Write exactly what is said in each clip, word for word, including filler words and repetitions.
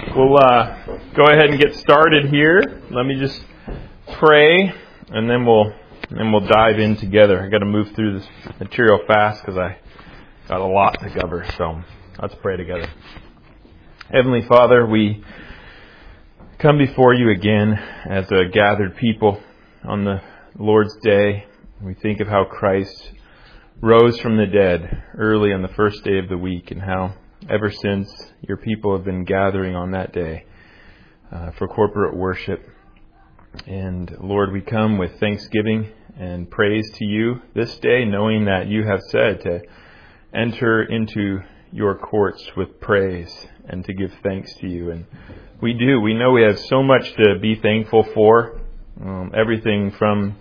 We'll uh, go ahead and get started here. Let me just pray, and then we'll then we'll dive in together. I got to move through this material fast because I got a lot to cover. So let's pray together. Heavenly Father, we come before you again as a gathered people on the Lord's Day. We think of how Christ rose from the dead early on the first day of the week, and how ever since your people have been gathering on that day uh, for corporate worship. And Lord, we come with thanksgiving and praise to you this day, knowing that you have said to enter into your courts with praise and to give thanks to you. And we do. We know we have so much to be thankful for. Um, everything from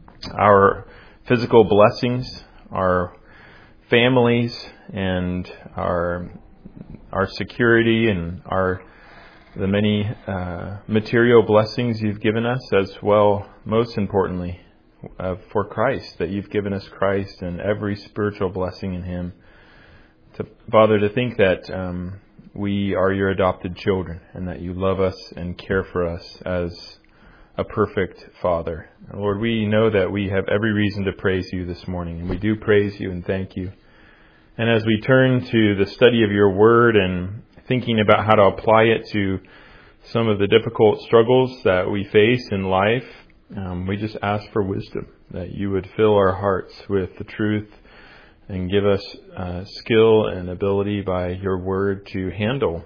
our physical blessings, our families, and our our security, and our the many uh, material blessings you've given us, as well, most importantly, uh, for Christ, that you've given us Christ and every spiritual blessing in Him. To, Father, to think that um, we are your adopted children, and that you love us and care for us as a perfect Father. And Lord, we know that we have every reason to praise you this morning, and we do praise you and thank you. And as we turn to the study of your word and thinking about how to apply it to some of the difficult struggles that we face in life, um, we just ask for wisdom, that you would fill our hearts with the truth and give us uh, skill and ability by your word to handle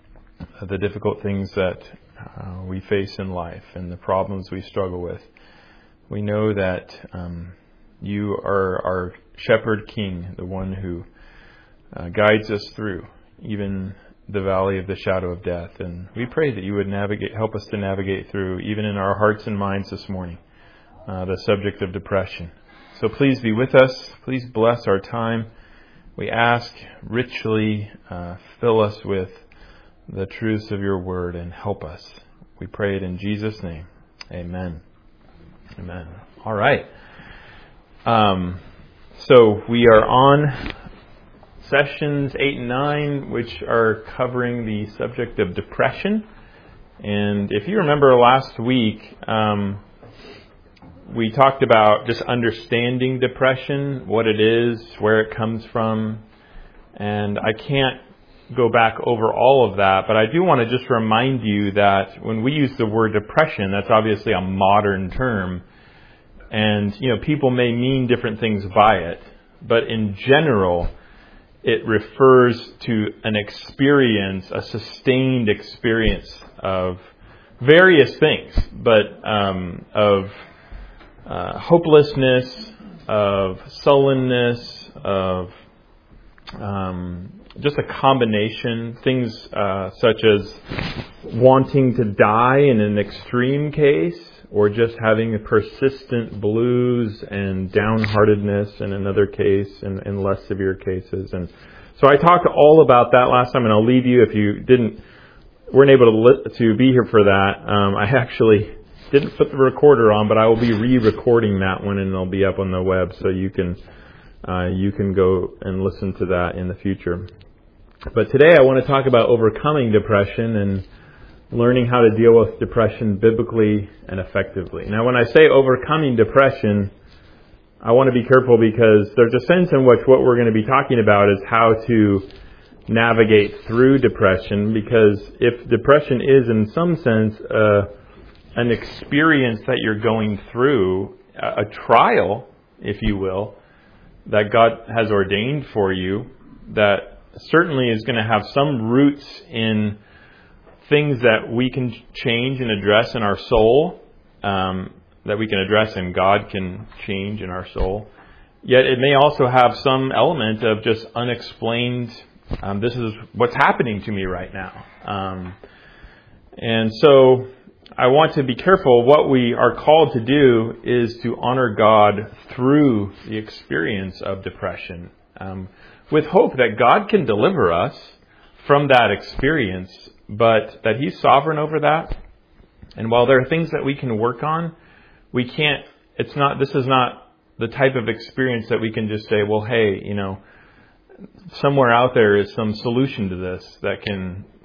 the difficult things that uh, we face in life and the problems we struggle with. We know that um, you are our shepherd king, the one who Uh, guides us through even the valley of the shadow of death. And we pray that you would navigate, help us to navigate through, even in our hearts and minds this morning, uh, the subject of depression. So please be with us. Please bless our time. We ask richly, uh, fill us with the truths of your word and help us. We pray it in Jesus' name. Amen. Amen. All right. Um, so we are on sessions eight and nine, which are covering the subject of depression. And if you remember last week, um, we talked about just understanding depression, what it is, where it comes from. And I can't go back over all of that, but I do want to just remind you that when we use the word depression, that's obviously a modern term. And, you know, people may mean different things by it. But in general, it refers to an experience, a sustained experience of various things, but um, of uh, hopelessness, of sullenness, of um, just a combination, things uh, such as wanting to die in an extreme case, or just having a persistent blues and downheartedness in another case, and in less severe cases. And so I talked all about that last time, and I'll leave you if you didn't, weren't able to li- to be here for that. Um, I actually didn't put the recorder on, but I will be re-recording that one, and it'll be up on the web, so you can uh, you can go and listen to that in the future. But today I want to talk about overcoming depression and learning how to deal with depression biblically and effectively. Now, when I say overcoming depression, I want to be careful, because there's a sense in which what we're going to be talking about is how to navigate through depression, because if depression is in some sense uh, an experience that you're going through, a trial, if you will, that God has ordained for you, that certainly is going to have some roots in things that we can change and address in our soul, um, that we can address and God can change in our soul. Yet it may also have some element of just unexplained, um, this is what's happening to me right now. Um, and so I want to be careful. What we are called to do is to honor God through the experience of depression, um, with hope that God can deliver us from that experience, but that He's sovereign over that. And while there are things that we can work on, we can't, it's not, this is not the type of experience that we can just say, well, hey, you know, somewhere out there is some solution to this that can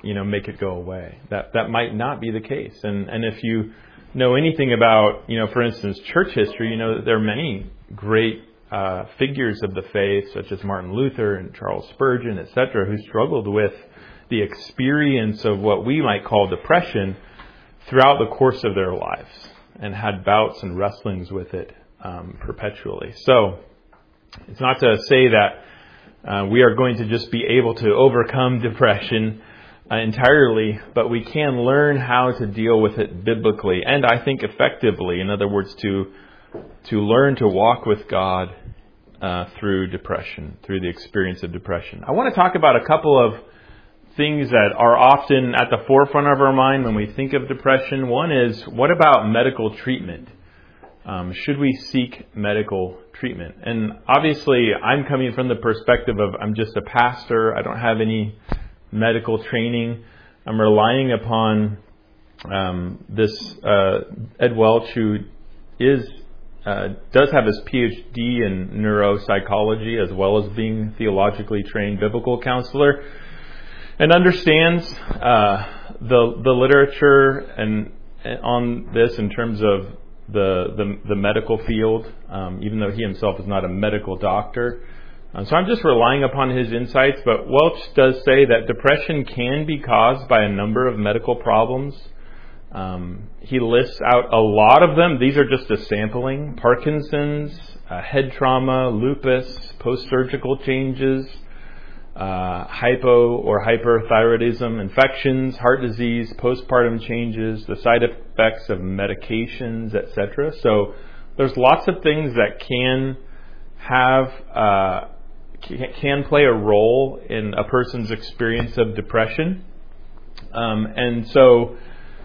you know, make it go away. That that might not be the case. And and if you know anything about, you know, for instance, church history, you know that there are many great uh, figures of the faith, such as Martin Luther and Charles Spurgeon, et cetera, who struggled with the experience of what we might call depression throughout the course of their lives and had bouts and wrestlings with it um, perpetually. So it's not to say that uh, we are going to just be able to overcome depression uh, entirely, but we can learn how to deal with it biblically and I think effectively. In other words, to to learn to walk with God uh, through depression, through the experience of depression. I want to talk about a couple of things that are often at the forefront of our mind when we think of depression. One is, what about medical treatment? Um, should we seek medical treatment? And obviously, I'm coming from the perspective of I'm just a pastor. I don't have any medical training. I'm relying upon um, this uh, Ed Welch, who is uh, does have his P H D in neuropsychology as well as being a theologically trained biblical counselor, and understands uh, the the literature and, and on this in terms of the the, the medical field, um, even though he himself is not a medical doctor. Um, so I'm just relying upon his insights. But Welch does say that depression can be caused by a number of medical problems. Um, he lists out a lot of them. These are just a sampling: Parkinson's, uh, head trauma, lupus, post-surgical changes, Uh, hypo or hyperthyroidism, infections, heart disease, postpartum changes, the side effects of medications, et cetera. So there's lots of things that can have uh, can play a role in a person's experience of depression, um, and so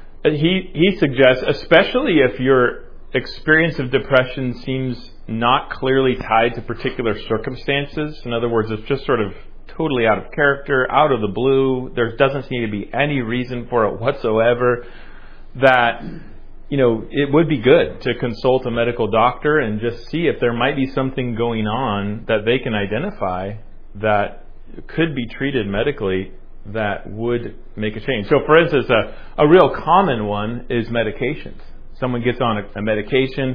he he suggests, especially if your experience of depression seems not clearly tied to particular circumstances. In other words, it's just sort of totally out of character, out of the blue. There doesn't seem to be any reason for it whatsoever. That, you know, it would be good to consult a medical doctor and just see if there might be something going on that they can identify that could be treated medically that would make a change. So, for instance, a, a real common one is medications. Someone gets on a, a medication,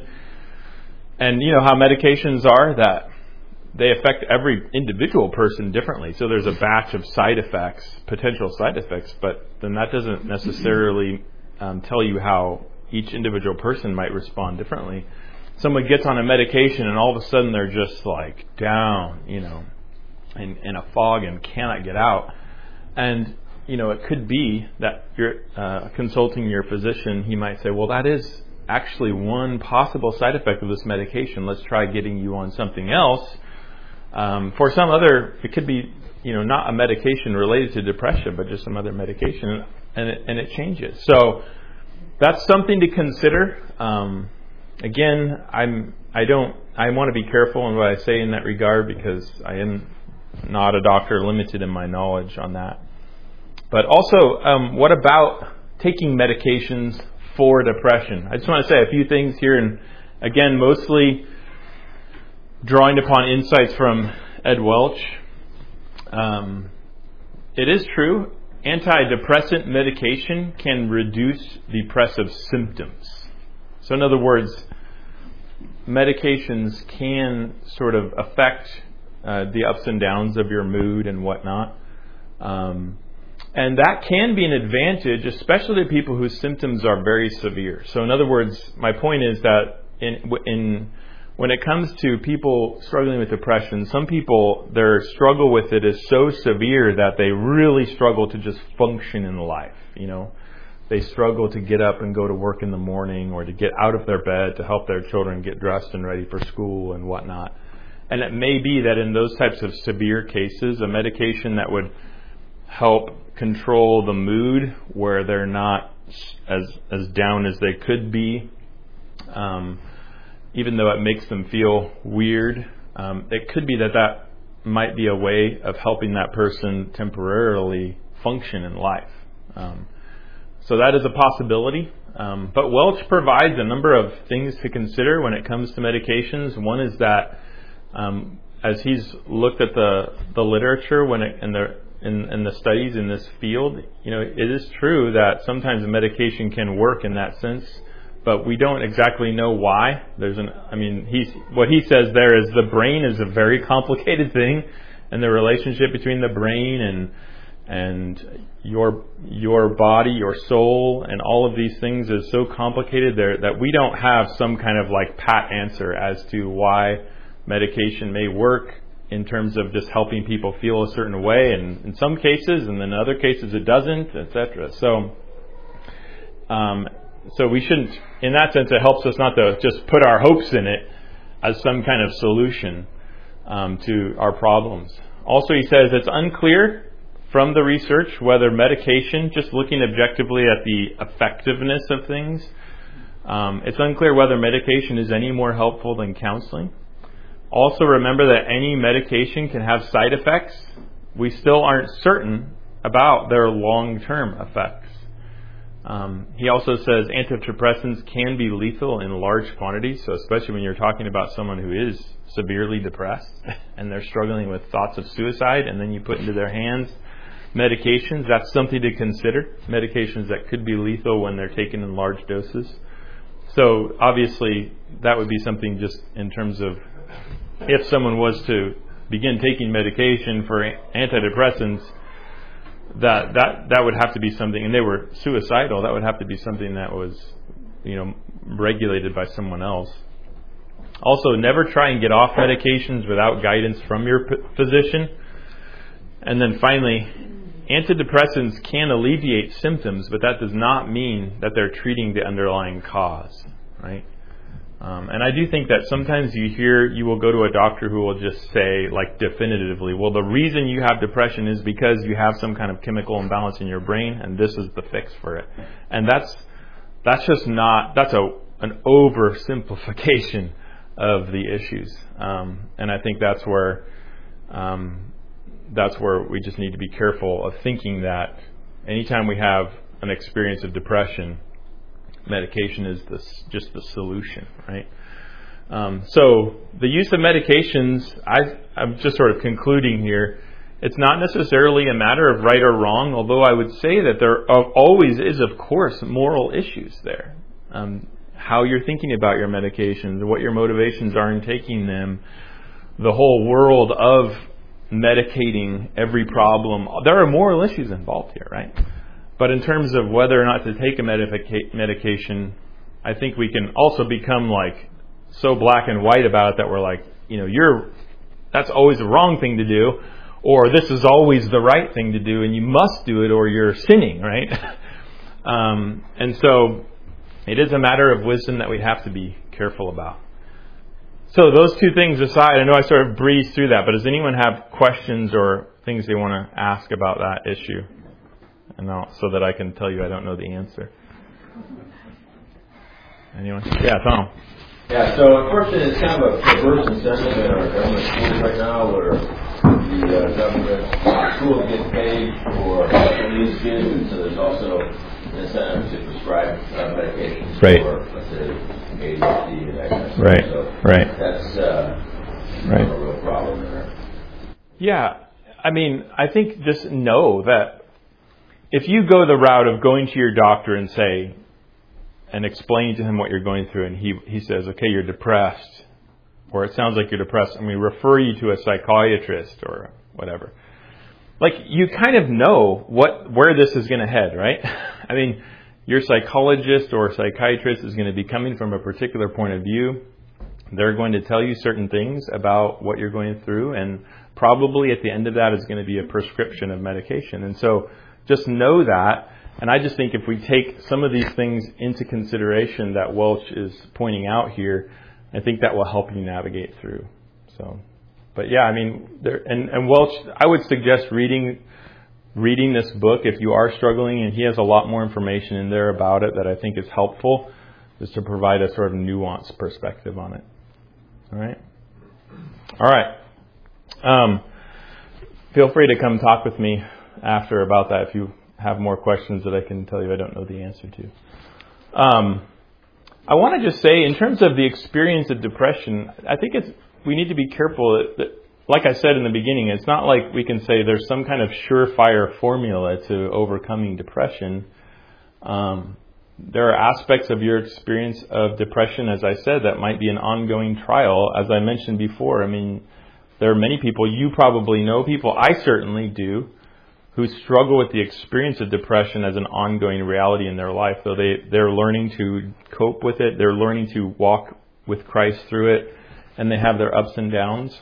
and you know how medications are, that they affect every individual person differently. So there's a batch of side effects, potential side effects, but then that doesn't necessarily um, tell you how each individual person might respond differently. Someone gets on a medication and all of a sudden they're just like down, you know, in, in a fog and cannot get out. And, you know, it could be that you're uh, consulting your physician. He might say, well, that is actually one possible side effect of this medication. Let's try getting you on something else. Um, for some other, it could be, you know, not a medication related to depression, but just some other medication, and it, and it changes. So that's something to consider. Um, again, I'm, I don't, I want to be careful in what I say in that regard because I am not a doctor, limited in my knowledge on that. But also, um, what about taking medications for depression? I just want to say a few things here, and again, mostly drawing upon insights from Ed Welch. Um, it is true, antidepressant medication can reduce depressive symptoms. So in other words, medications can sort of affect uh, the ups and downs of your mood and whatnot. Um, and that can be an advantage, especially to people whose symptoms are very severe. So in other words, my point is that in in when it comes to people struggling with depression, some people, their struggle with it is so severe that they really struggle to just function in life. You know, they struggle to get up and go to work in the morning, or to get out of their bed to help their children get dressed and ready for school and whatnot. And it may be that in those types of severe cases, a medication that would help control the mood where they're not as as down as they could be, um, even though it makes them feel weird, um, it could be that that might be a way of helping that person temporarily function in life. Um, so that is a possibility. Um, but Welch provides a number of things to consider when it comes to medications. One is that um, as he's looked at the, the literature when it, and the in, in the studies in this field, you know, it is true that sometimes a medication can work in that sense, but we don't exactly know why. There's an, I mean, he's, what he says there is the brain is a very complicated thing, and the relationship between the brain and and your your body, your soul, and all of these things is so complicated there that we don't have some kind of like pat answer as to why medication may work in terms of just helping people feel a certain way, and in some cases, and in other cases it doesn't, et cetera. So, um, so we shouldn't, in that sense, it helps us not to just put our hopes in it as some kind of solution um, to our problems. Also, he says it's unclear from the research whether medication, just looking objectively at the effectiveness of things, um, it's unclear whether medication is any more helpful than counseling. Also, remember that any medication can have side effects. We still aren't certain about their long-term effects. Um, he also says antidepressants can be lethal in large quantities, so especially when you're talking about someone who is severely depressed and they're struggling with thoughts of suicide, and then you put into their hands medications, that's something to consider. Medications that could be lethal when they're taken in large doses. So obviously that would be something just in terms of if someone was to begin taking medication for antidepressants, that that that would have to be something, and they were suicidal, that would have to be something that was, you know, regulated by someone else. Also, never try and get off medications without guidance from your p- physician. And then finally, antidepressants can alleviate symptoms, but that does not mean that they're treating the underlying cause, right? Um, and I do think that sometimes you hear, you will go to a doctor who will just say, like definitively, well, the reason you have depression is because you have some kind of chemical imbalance in your brain, and this is the fix for it. And that's that's just not, that's a an oversimplification of the issues. Um, and I think that's where um, that's where we just need to be careful of thinking that anytime we have an experience of depression, medication is this, just the solution, right? Um, so the use of medications, I, I'm just sort of concluding here, it's not necessarily a matter of right or wrong, although I would say that there always is, of course, moral issues there. Um, how you're thinking about your medications, what your motivations are in taking them, the whole world of medicating every problem. There are moral issues involved here, right? But in terms of whether or not to take a medica- medication, I think we can also become like so black and white about it that we're like, you know, you're that's always the wrong thing to do, or this is always the right thing to do, and you must do it or you're sinning, right? um, and so it is a matter of wisdom that we have to be careful about. So those two things aside, I know I sort of breezed through that, but does anyone have questions or things they want to ask about that issue? And I'll, so that I can tell you I don't know the answer. Anyone? Yeah, Tom. Yeah, so unfortunately it's kind of a perverse incentive in our government schools right now where the uh, government schools get paid for these kids, and so there's also an incentive to prescribe uh, medications right. for, let's say, A D H D and that kind of stuff. Right, so right. That's uh, right. a real problem there. Yeah, I mean, I think just know that if you go the route of going to your doctor and say, and explain to him what you're going through, and he he says, okay, you're depressed, or it sounds like you're depressed, and we refer you to a psychiatrist or whatever. Like, you kind of know what where this is going to head, right? I mean, your psychologist or psychiatrist is going to be coming from a particular point of view. They're going to tell you certain things about what you're going through, and probably at the end of that is going to be a prescription of medication. And so just know that. And I just think if we take some of these things into consideration that Welch is pointing out here, I think that will help you navigate through. So, but yeah, I mean, there, and, and Welch, I would suggest reading reading this book if you are struggling, and he has a lot more information in there about it that I think is helpful, just to provide a sort of nuanced perspective on it. All right? All right. Um, feel free to come talk with me after about that if you have more questions that I can tell you I don't know the answer to. Um, I want to just say, in terms of the experience of depression, I think it's we need to be careful that, that like I said in the beginning, it's not like we can say there's some kind of surefire formula to overcoming depression. Um, there are aspects of your experience of depression, as I said, that might be an ongoing trial. As I mentioned before, I mean, there are many people, you probably know people, I certainly do, who struggle with the experience of depression as an ongoing reality in their life. Though they, they're learning to cope with it, they're learning to walk with Christ through it, and they have their ups and downs,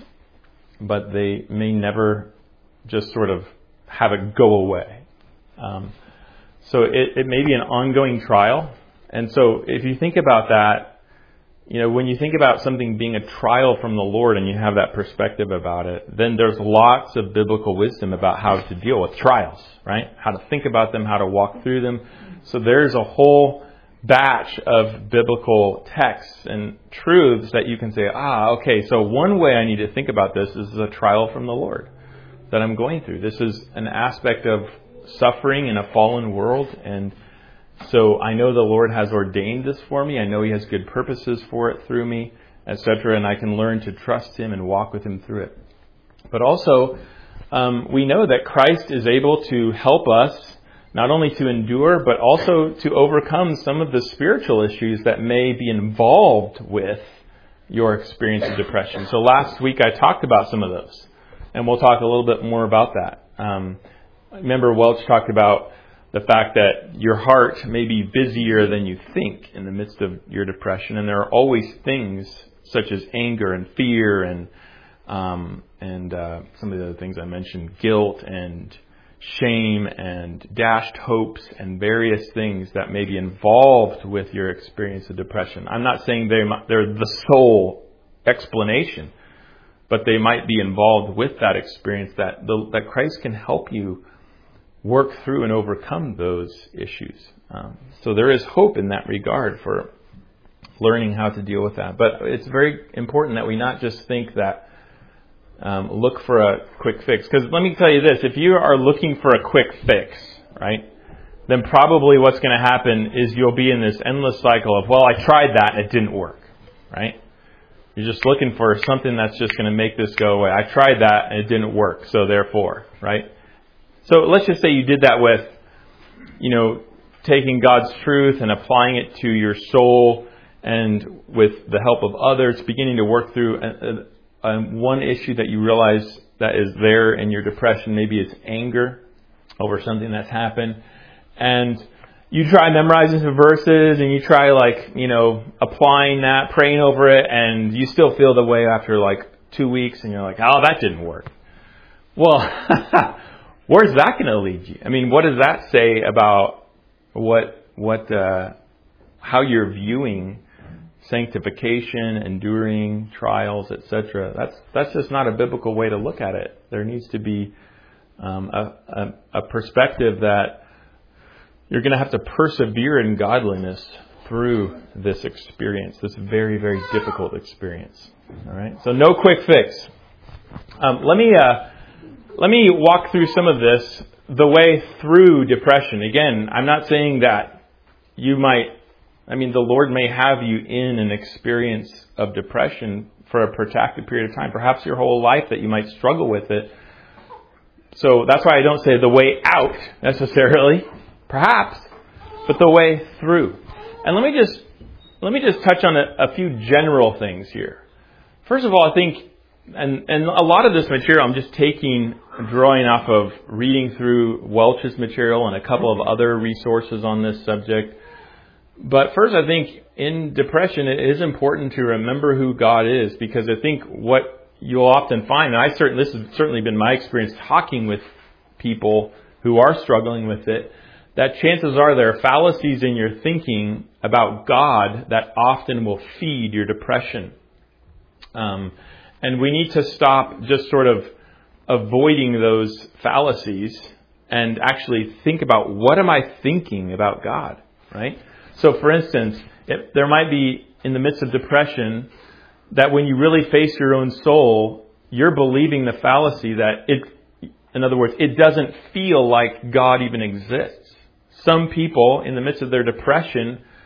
but they may never just sort of have it go away. Um, so it, it may be an ongoing trial. And so if you think about that, you know, when you think about something being a trial from the Lord and you have that perspective about it, then there's lots of biblical wisdom about how to deal with trials, right? How to think about them, how to walk through them. So there's a whole batch of biblical texts and truths that you can say, ah, okay, so one way I need to think about this is a trial from the Lord that I'm going through. This is an aspect of suffering in a fallen world, and so I know the Lord has ordained this for me. I know He has good purposes for it through me, et cetera, and I can learn to trust Him and walk with Him through it. But also, um, we know that Christ is able to help us not only to endure, but also to overcome some of the spiritual issues that may be involved with your experience of depression. So last week I talked about some of those, and we'll talk a little bit more about that. Um, remember, Welch talked about the fact that your heart may be busier than you think in the midst of your depression. And there are always things such as anger and fear and um, and uh, some of the other things I mentioned, guilt and shame and dashed hopes and various things that may be involved with your experience of depression. I'm not saying they're, they're the sole explanation, but they might be involved with that experience that the, that Christ can help you work through and overcome those issues. Um, so there is hope in that regard for learning how to deal with that. But it's very important that we not just think that um, look for a quick fix. Because let me tell you this, if you are looking for a quick fix, right, then probably what's going to happen is you'll be in this endless cycle of, well, I tried that and it didn't work, right? You're just looking for something that's just going to make this go away. I tried that and it didn't work, so therefore, right? So let's just say you did that with, you know, taking God's truth and applying it to your soul, and with the help of others, beginning to work through a, a, a one issue that you realize that is there in your depression. Maybe it's anger over something that's happened. And you try memorizing some verses and you try like, you know, applying that, praying over it, and you still feel the way after like two weeks and you're like, oh, that didn't work. Well, where's that going to lead you? I mean, what does that say about what, what, uh, how you're viewing sanctification, enduring trials, et cetera? That's that's just not a biblical way to look at it. There needs to be um, a, a, a perspective that you're going to have to persevere in godliness through this experience, this very, very difficult experience. All right. So no quick fix. Um, let me. Uh, Let me walk through some of this, the way through depression. Again, I'm not saying that you might, I mean, the Lord may have you in an experience of depression for a protracted period of time, perhaps your whole life, that you might struggle with it. So that's why I don't say the way out necessarily, perhaps, but the way through. And let me just, let me just touch on a, a few general things here. First of all, I think And and a lot of this material I'm just taking, drawing off of reading through Welch's material and a couple of other resources on this subject. But first, I think in depression, it is important to remember who God is, because I think what you'll often find, and I certainly, this has certainly been my experience talking with people who are struggling with it, that chances are there are fallacies in your thinking about God that often will feed your depression. Um, And we need to stop just sort of avoiding those fallacies and actually think about, what am I thinking about God, right? So for instance, if there might be in the midst of depression that when you really face your own soul, you're believing the fallacy that it, in other words, it doesn't feel like God even exists. Some people in the midst of their depression,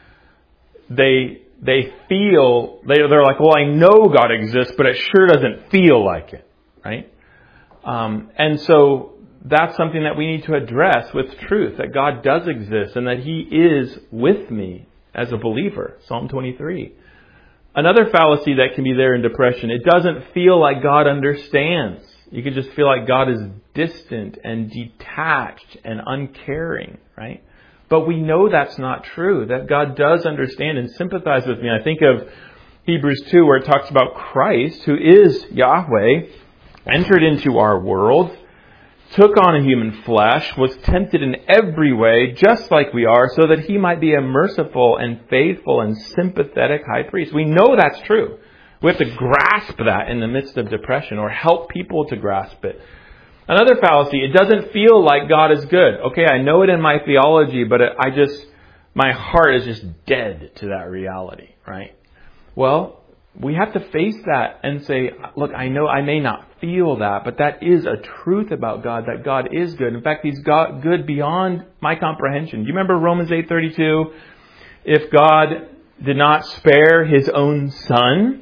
they They feel, they, they're like, well, I know God exists, but it sure doesn't feel like it, right? Um, and so that's something that we need to address with truth, that God does exist and that He is with me as a believer. Psalm twenty-three. Another fallacy that can be there in depression, it doesn't feel like God understands. You could just feel like God is distant and detached and uncaring, right? But we know that's not true, that God does understand and sympathize with me. I think of Hebrews two, where it talks about Christ, who is Yahweh, entered into our world, took on a human flesh, was tempted in every way, just like we are, so that He might be a merciful and faithful and sympathetic high priest. We know that's true. We have to grasp that in the midst of depression, or help people to grasp it. Another fallacy, it doesn't feel like God is good. Okay, I know it in my theology, but I just, my heart is just dead to that reality, right? Well, we have to face that and say, look, I know I may not feel that, but that is a truth about God, that God is good. In fact, He's God, good beyond my comprehension. Do you remember Romans eight thirty-two? If God did not spare His own Son,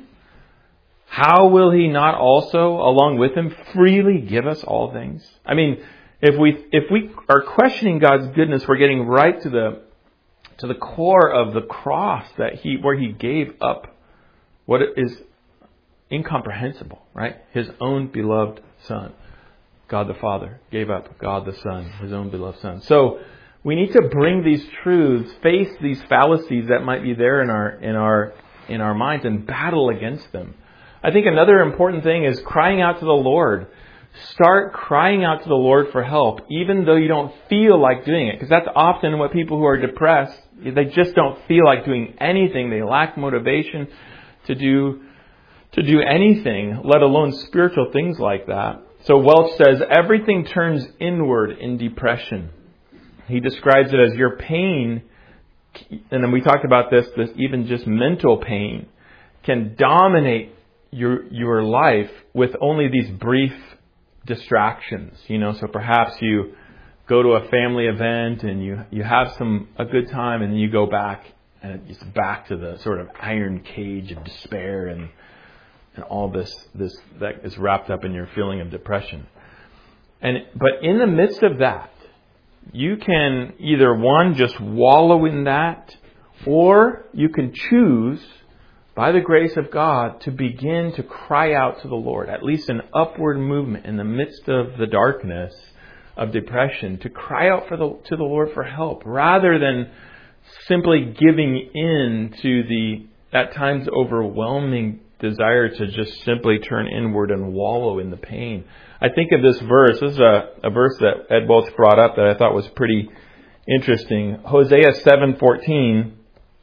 how will He not also, along with Him, freely give us all things? I mean, if we if we are questioning God's goodness, we're getting right to the to the core of the cross, that He where He gave up what is incomprehensible, right? His own beloved Son. God the Father gave up God the Son, His own beloved Son. So we need to bring these truths, face these fallacies that might be there in our in our in our minds, and battle against them. I think another important thing is crying out to the Lord. Start crying out to the Lord for help, even though you don't feel like doing it. Because that's often what people who are depressed, they just don't feel like doing anything. They lack motivation to do to do anything, let alone spiritual things like that. So Welch says, everything turns inward in depression. He describes it as your pain, and then we talked about this, this even just mental pain, can dominate your your life with only these brief distractions. You know, so perhaps you go to a family event and you, you have some a good time, and then you go back and it's back to the sort of iron cage of despair and and all this this that is wrapped up in your feeling of depression. And but in the midst of that, you can either one just wallow in that, or you can choose, by the grace of God, to begin to cry out to the Lord, at least an upward movement in the midst of the darkness of depression, to cry out for the to the Lord for help, rather than simply giving in to the, at times, overwhelming desire to just simply turn inward and wallow in the pain. I think of this verse. This is a, a verse that Ed Welch brought up that I thought was pretty interesting. Hosea seven fourteen.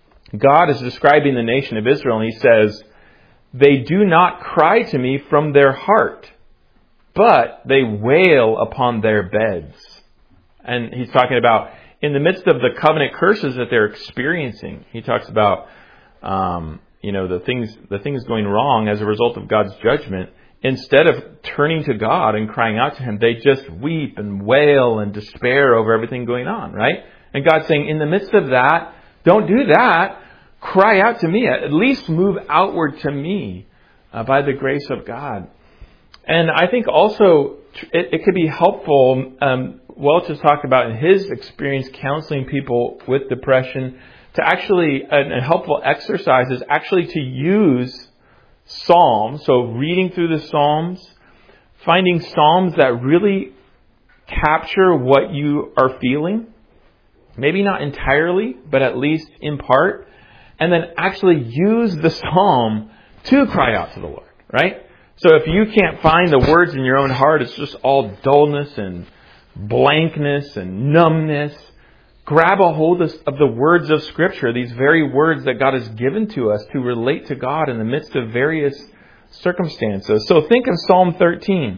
God is describing the nation of Israel, and He says, they do not cry to me from their heart, but they wail upon their beds. And He's talking about in the midst of the covenant curses that they're experiencing. He talks about, um, you know, the things, the things going wrong as a result of God's judgment. Instead of turning to God and crying out to Him, they just weep and wail and despair over everything going on, right? And God's saying, in the midst of that, don't do that. Cry out to me. At least move outward to me uh, by the grace of God. And I think also it, it could be helpful. Um, Welch has talked about in his experience counseling people with depression, to actually, a, a helpful exercise is actually to use Psalms. So reading through the Psalms, finding Psalms that really capture what you are feeling. Maybe not entirely, but at least in part. And then actually use the psalm to cry out to the Lord, right? So if you can't find the words in your own heart, it's just all dullness and blankness and numbness. Grab a hold of the words of Scripture, these very words that God has given to us to relate to God in the midst of various circumstances. So think of Psalm thirteen.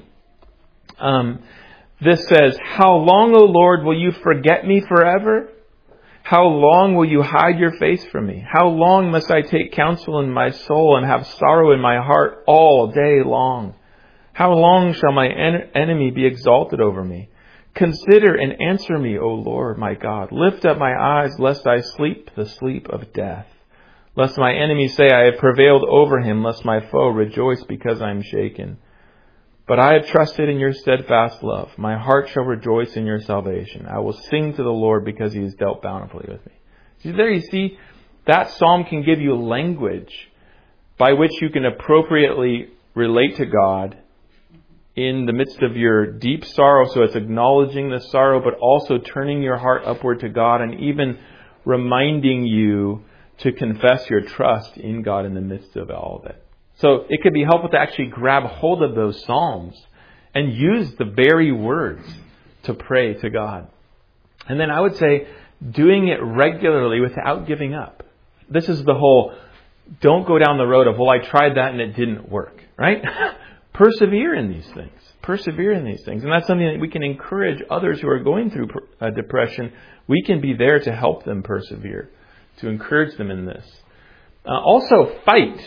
Um, this says, how long, O Lord, will you forget me forever? How long will you hide your face from me? How long must I take counsel in my soul and have sorrow in my heart all day long? How long shall my en- enemy be exalted over me? Consider and answer me, O Lord, my God. Lift up my eyes, lest I sleep the sleep of death. Lest my enemy say, I have prevailed over him, lest my foe rejoice because I am shaken. But I have trusted in your steadfast love. My heart shall rejoice in your salvation. I will sing to the Lord because he has dealt bountifully with me. See, there you see, that psalm can give you language by which you can appropriately relate to God in the midst of your deep sorrow. So it's acknowledging the sorrow, but also turning your heart upward to God and even reminding you to confess your trust in God in the midst of all of it. So it could be helpful to actually grab hold of those psalms and use the very words to pray to God. And then I would say doing it regularly without giving up. This is the whole, don't go down the road of, well, I tried that and it didn't work, right? Persevere in these things. Persevere in these things. And that's something that we can encourage others who are going through uh, depression. We can be there to help them persevere, to encourage them in this. Uh, also, fight.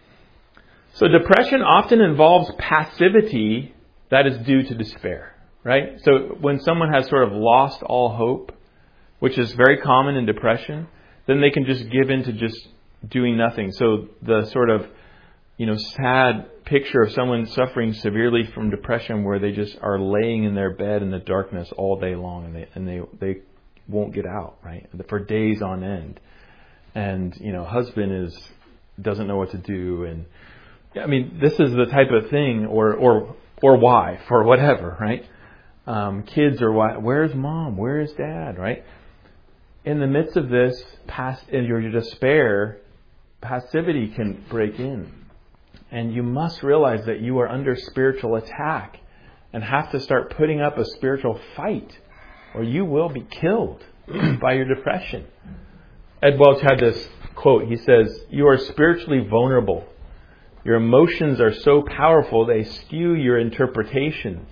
So depression often involves passivity that is due to despair, right? So when someone has sort of lost all hope, which is very common in depression, then they can just give in to just doing nothing. So the sort of, you know, sad picture of someone suffering severely from depression where they just are laying in their bed in the darkness all day long and they and they, they won't get out, right? For days on end. And, you know, husband is doesn't know what to do, and I mean, this is the type of thing, or or or wife, or whatever, right? Um, kids or wife, where's mom? Where is dad, right? In the midst of this, past in your despair, passivity can break in. And you must realize that you are under spiritual attack and have to start putting up a spiritual fight, or you will be killed by your depression. Ed Welch had this quote. He says, "You are spiritually vulnerable. Your emotions are so powerful they skew your interpretations.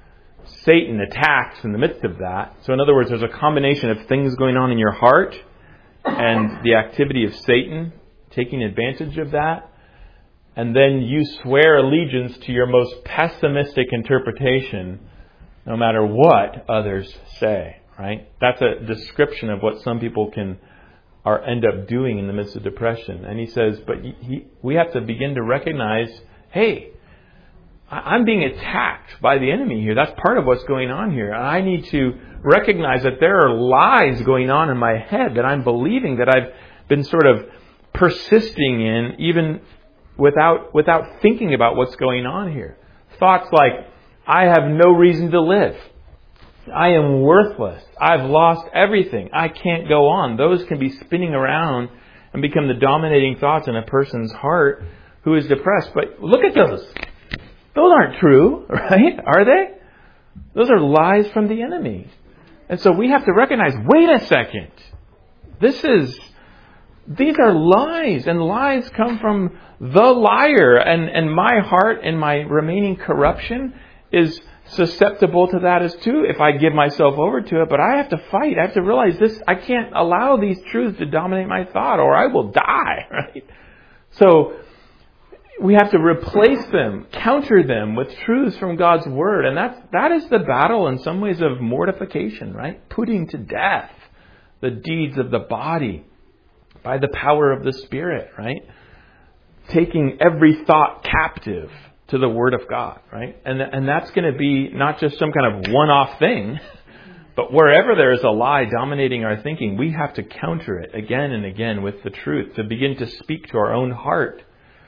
Satan attacks in the midst of that." So in other words, there's a combination of things going on in your heart and the activity of Satan taking advantage of that. And then you swear allegiance to your most pessimistic interpretation, no matter what others say, right? That's a description of what some people can or end up doing in the midst of depression. And he says, but he, we have to begin to recognize, hey, I'm being attacked by the enemy here. That's part of what's going on here. And I need to recognize that there are lies going on in my head that I'm believing, that I've been sort of persisting in, even without without thinking about what's going on here. Thoughts like, I have no reason to live. I am worthless. I've lost everything. I can't go on. Those can be spinning around and become the dominating thoughts in a person's heart who is depressed. But look at those. Those aren't true, right? Are they? Those are lies from the enemy. And so we have to recognize, wait a second. This is, these are lies, and lies come from the liar. And, and my heart and my remaining corruption is susceptible to that as too, if I give myself over to it. But I have to fight. I have to realize this. I can't allow these truths to dominate my thought, or I will die, right? So we have to replace them, counter them with truths from God's Word. And that's, that is the battle in some ways of mortification, right? Putting to death the deeds of the body by the power of the Spirit, right? Taking every thought captive to the Word of God, right? And and that's going to be not just some kind of one-off thing, but wherever there is a lie dominating our thinking, we have to counter it again and again with the truth, to begin to speak to our own heart.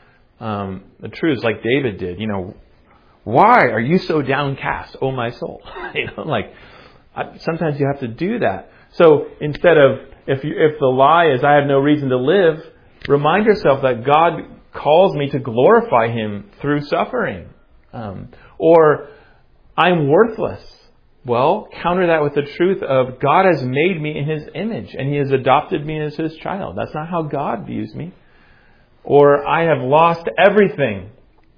Um, the truths like David did, you know, why are you so downcast, oh my soul? you know, like I, sometimes you have to do that. So instead of, if you, if the lie is I have no reason to live, remind yourself that God calls me to glorify Him through suffering. Um, or I'm worthless. Well, counter that with the truth of God has made me in His image and He has adopted me as His child. That's not how God views me. Or I have lost everything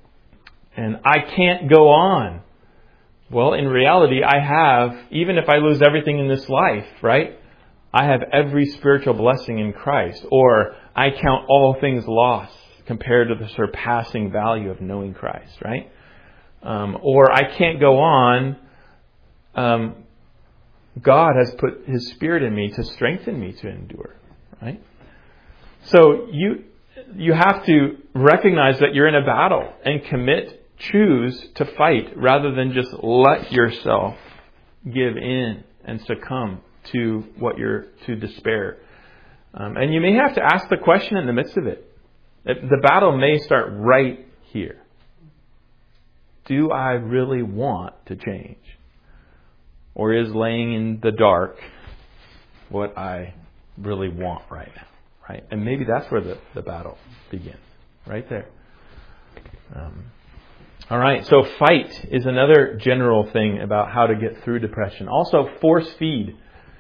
and I can't go on. Well, in reality, I have, even if I lose everything in this life, right? I have every spiritual blessing in Christ. Or I count all things lost compared to the surpassing value of knowing Christ, right? Um, or I can't go on. Um, God has put His Spirit in me to strengthen me to endure, right? So you you have to recognize that you're in a battle and commit choose to fight rather than just let yourself give in and succumb to what you're, to despair. Um, and you may have to ask the question in the midst of it. The battle may start right here. Do I really want to change? Or is laying in the dark what I really want right now? Right? And maybe that's where the, the battle begins. Right there. Um, all right. So fight is another general thing about how to get through depression. Also, force feed.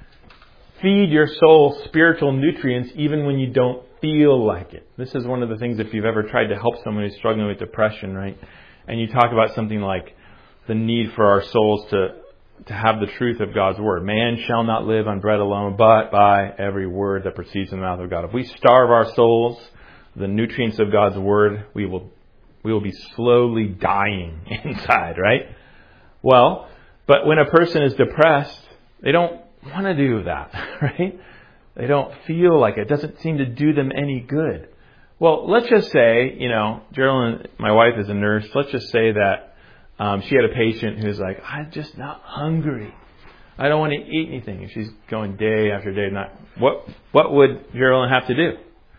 Feed your soul spiritual nutrients even when you don't feel like it. This is one of the things if you've ever tried to help someone who's struggling with depression, right? And you talk about something like the need for our souls to, to have the truth of God's word. Man shall not live on bread alone, but by every word that proceeds from the mouth of God. If we starve our souls, the nutrients of God's word, we will we will be slowly dying inside, right? Well, but when a person is depressed, they don't want to do that, right? They don't feel like it. It doesn't seem to do them any good. Well, let's just say, you know, Geraldine, my wife is a nurse. Let's just say that um, she had a patient who's like, I'm just not hungry. I don't want to eat anything. And she's going day after day. Not what? What would Geraldine have to do?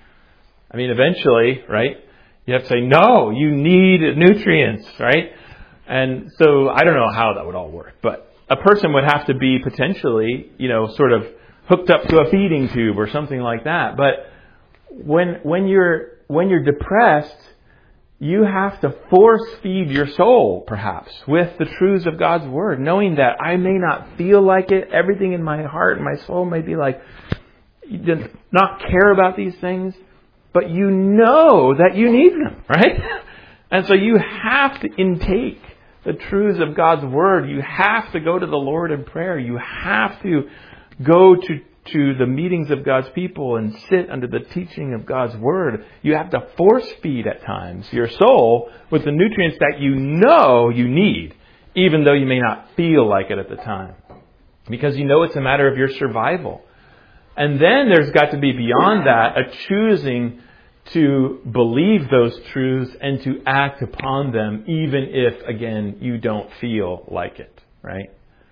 I mean, eventually, right? You have to say, no, you need nutrients, right? And so I don't know how that would all work, but a person would have to be potentially, you know, sort of hooked up to a feeding tube or something like that. But when when you're when you're depressed, you have to force feed your soul, perhaps, with the truths of God's word, knowing that I may not feel like it. Everything in my heart and my soul may be like, you did not care about these things, but you know that you need them, right? And so you have to intake the truths of God's word. You have to go to the Lord in prayer. You have to go to, to the meetings of God's people and sit under the teaching of God's word. You have to force feed at times your soul with the nutrients that you know you need, even though you may not feel like it at the time. Because you know it's a matter of your survival. And then there's got to be beyond that a choosing to believe those truths and to act upon them, even if, again, you don't feel like it, right?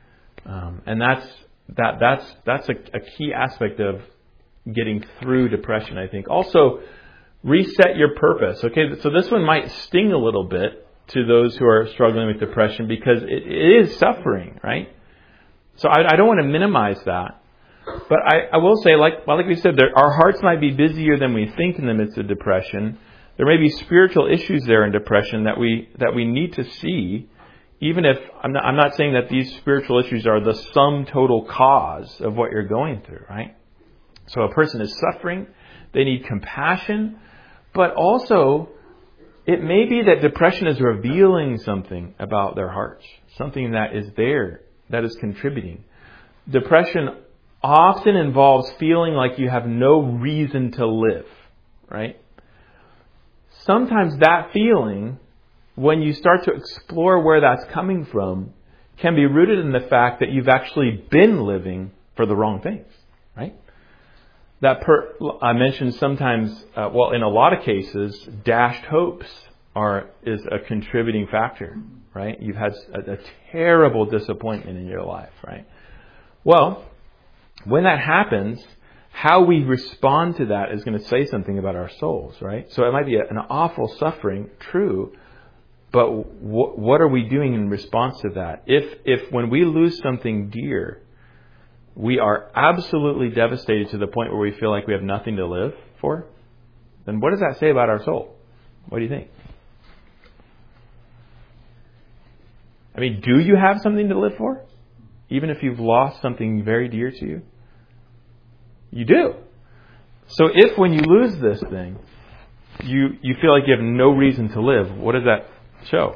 Um, and that's that that's that's a, a key aspect of getting through depression, I think. Also, reset your purpose. Okay, so this one might sting a little bit to those who are struggling with depression because it, it is suffering, right? So I, I don't want to minimize that. But I, I will say, like well, like we said, there, our hearts might be busier than we think in the midst of depression. There may be spiritual issues there in depression that we that we need to see, even if I'm not, I'm not saying that these spiritual issues are the sum total cause of what you're going through, right? So a person is suffering, they need compassion, but also it may be that depression is revealing something about their hearts, something that is there, that is contributing. Depression often involves feeling like you have no reason to live, right? Sometimes that feeling, when you start to explore where that's coming from, can be rooted in the fact that you've actually been living for the wrong things, right? That per, I mentioned sometimes, uh, well, in a lot of cases, dashed hopes are is a contributing factor, right? You've had a, a terrible disappointment in your life, right? Well, when that happens, how we respond to that is going to say something about our souls, right? So it might be an awful suffering, true, but w- what are we doing in response to that? If if when we lose something dear, we are absolutely devastated to the point where we feel like we have nothing to live for, then what does that say about our soul? What do you think? I mean, do you have something to live for? Even if you've lost something very dear to you? You do. So if when you lose this thing, you, you feel like you have no reason to live, what does that show?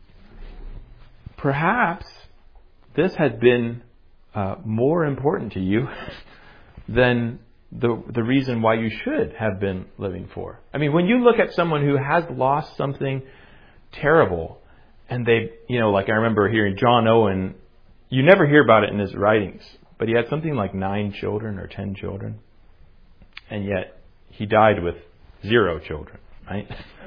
Perhaps this had been uh, more important to you than the the reason why you should have been living for. I mean, when you look at someone who has lost something terrible, and they, you know, like I remember hearing John Owen, you never hear about it in his writings, but he had something like nine children or ten children, and yet he died with zero children, right?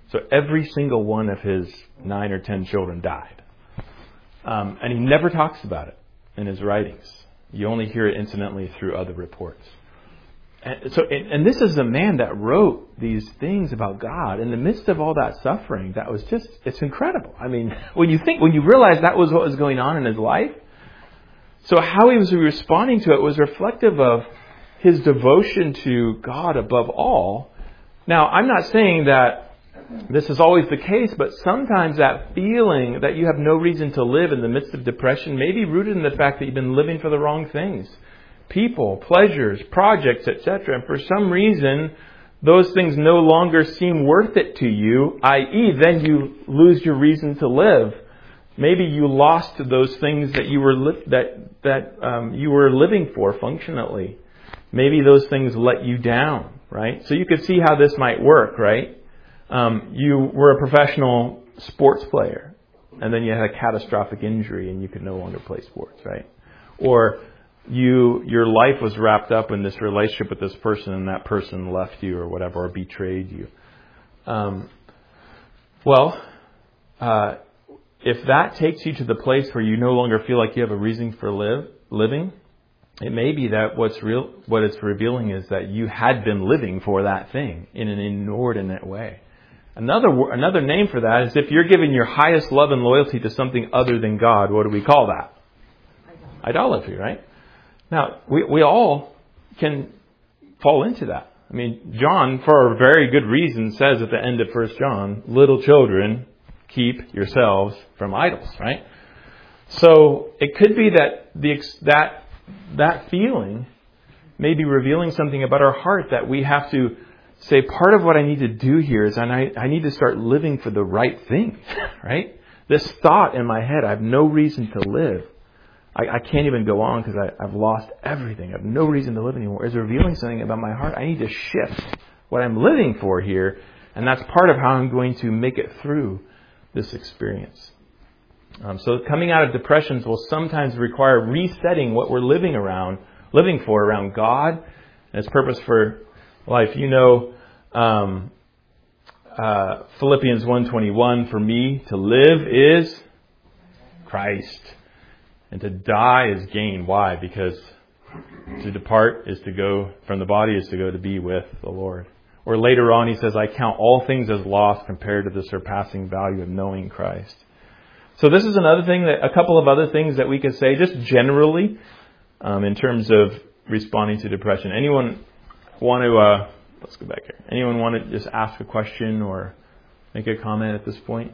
So every single one of his nine or ten children died. Um, and he never talks about it in his writings. You only hear it incidentally through other reports. And so, and, and this is a man that wrote these things about God in the midst of all that suffering. That was just, it's incredible. I mean, when you think, when you realize that was what was going on in his life. So how he was responding to it was reflective of his devotion to God above all. Now, I'm not saying that this is always the case, but sometimes that feeling that you have no reason to live in the midst of depression may be rooted in the fact that you've been living for the wrong things. People, pleasures, projects, et cetera. And for some reason, those things no longer seem worth it to you, that is then you lose your reason to live. Maybe you lost those things that you were li- that that um, you were living for functionally. Maybe those things let you down, right? So you could see how this might work, right? Um, you were a professional sports player, and then you had a catastrophic injury, and you could no longer play sports, right? Or you, your life was wrapped up in this relationship with this person, and that person left you, or whatever, or betrayed you. Um, well, uh, if that takes you to the place where you no longer feel like you have a reason for live living, it may be that what's real, what it's revealing is that you had been living for that thing in an inordinate way. Another another name for that is if you're giving your highest love and loyalty to something other than God, what do we call that? Idolatry, right? Now, we, we all can fall into that. I mean, John, for a very good reason, says at the end of First John, little children, keep yourselves from idols, right? So it could be that the that that feeling may be revealing something about our heart that we have to say, part of what I need to do here is and I, I need to start living for the right thing, right? This thought in my head, I have no reason to live. I, I can't even go on because I've lost everything. I have no reason to live anymore. Is revealing something about my heart. I need to shift what I'm living for here. And that's part of how I'm going to make it through this experience. Um, so coming out of depressions will sometimes require resetting what we're living around, living for around God and His purpose for life. You know, um, uh, Philippians one twenty-one, for me to live is Christ, and to die is gain. Why? Because to depart is to go from the body is to go to be with the Lord. Or later on, he says, I count all things as lost compared to the surpassing value of knowing Christ. So this is another thing, that a couple of other things that we could say just generally um, in terms of responding to depression. Anyone want to, uh, let's go back here. Anyone want to just ask a question or make a comment at this point?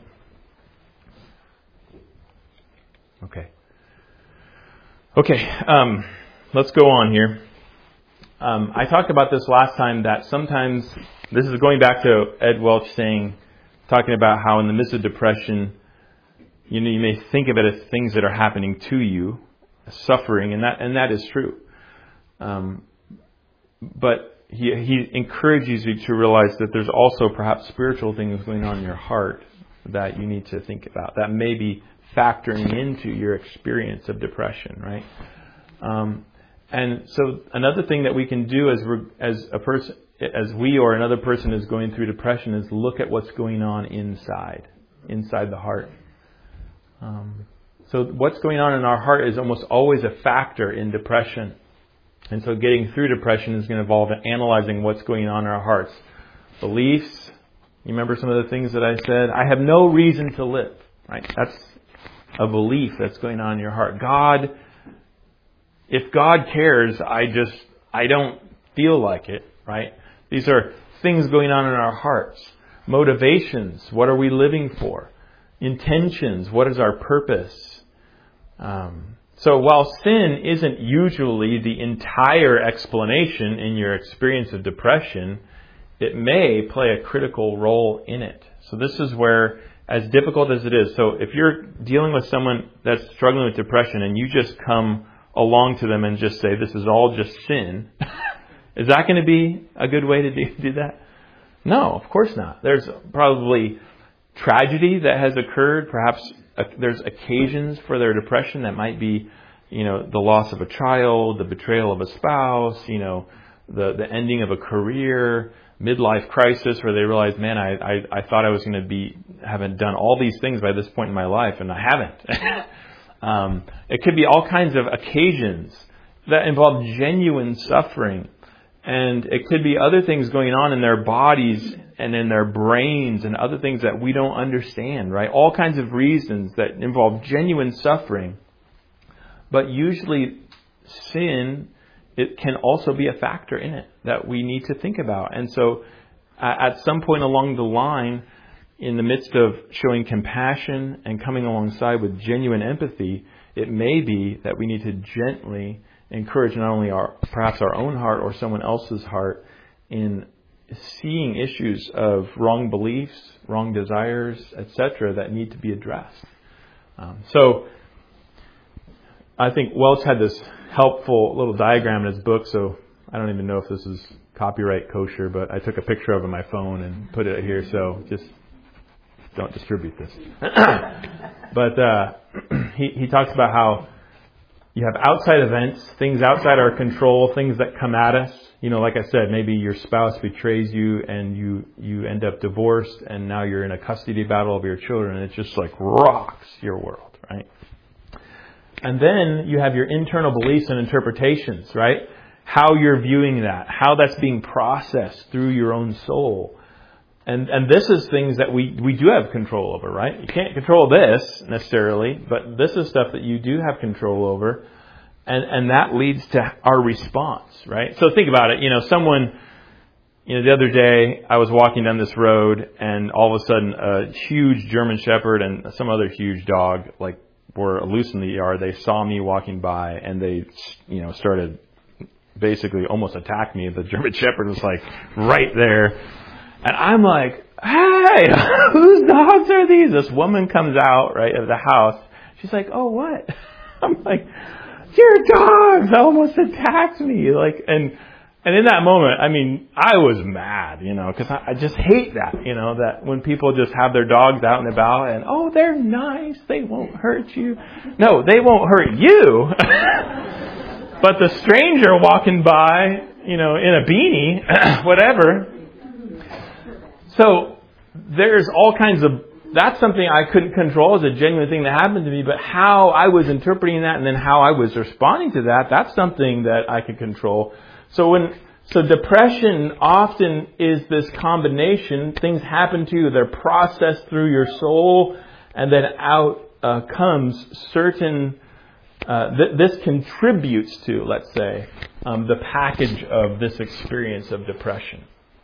Okay. Okay, um, let's go on here. Um, I talked about this last time that sometimes, this is going back to Ed Welch saying, talking about how in the midst of depression, you know, you may think of it as things that are happening to you, suffering, and that and that is true. Um, but he he encourages you to realize that there's also perhaps spiritual things going on in your heart that you need to think about. That may be factoring into your experience of depression, right? Um, and so another thing that we can do as as a person, as we or another person is going through depression, is look at what's going on inside, inside the heart. Um, so what's going on in our heart is almost always a factor in depression. And so getting through depression is going to involve analyzing what's going on in our hearts. Beliefs. You remember some of the things that I said? I have no reason to live. Right? That's a belief that's going on in your heart. God, if God cares, I just, I don't feel like it. Right? These are things going on in our hearts. Motivations. What are we living for? Intentions. What is our purpose? Um, so while sin isn't usually the entire explanation in your experience of depression, it may play a critical role in it. So this is where, as difficult as it is, so if you're dealing with someone that's struggling with depression and you just come along to them and just say, this is all just sin, is that going to be a good way to do, do that? No, of course not. There's probably tragedy that has occurred. Perhaps uh, there's occasions for their depression that might be, you know, the loss of a child, the betrayal of a spouse, you know, the, the ending of a career, midlife crisis, where they realize, man, I, I, I thought I was going to be, haven't done all these things by this point in my life, and I haven't. um, it could be all kinds of occasions that involve genuine suffering. And it could be other things going on in their bodies and in their brains and other things that we don't understand, right? All kinds of reasons that involve genuine suffering. But usually sin, it can also be a factor in it that we need to think about. And so uh, at some point along the line, in the midst of showing compassion and coming alongside with genuine empathy, it may be that we need to gently encourage not only our perhaps our own heart or someone else's heart in seeing issues of wrong beliefs, wrong desires, et cetera that need to be addressed. Um, so I think Welch had this helpful little diagram in his book, so I don't even know if this is copyright kosher, but I took a picture of it on my phone and put it here, so just don't distribute this. But uh, he, he talks about how you have outside events, things outside our control, things that come at us. You know, like I said, maybe your spouse betrays you and you, you end up divorced and now you're in a custody battle of your children and it just like rocks your world, right? And then you have your internal beliefs and interpretations, right? How you're viewing that, how that's being processed through your own soul. And and this is things that we, we do have control over, right? You can't control this necessarily, but this is stuff that you do have control over. And and that leads to our response, right? So think about it. You know, someone, you know, the other day I was walking down this road and all of a sudden a huge German Shepherd and some other huge dog, like, were loose in the yard. They saw me walking by and they, you know, started basically almost attacked me. The German Shepherd was like right there. And I'm like, hey, whose dogs are these? This woman comes out, right, of the house. She's like, oh, what? I'm like, your dogs almost attacked me. Like, and, and in that moment, I mean, I was mad, you know, because I, I just hate that, you know, that when people just have their dogs out and about and, oh, they're nice. They won't hurt you. No, they won't hurt you. But the stranger walking by, you know, in a beanie, whatever. So there's all kinds of, that's something I couldn't control as a genuine thing that happened to me, but how I was interpreting that and then how I was responding to that, that's something that I could control. So when, so depression often is this combination. Things happen to you, they're processed through your soul, and then out uh, comes certain, uh, th- this contributes to, let's say, um, the package of this experience of depression.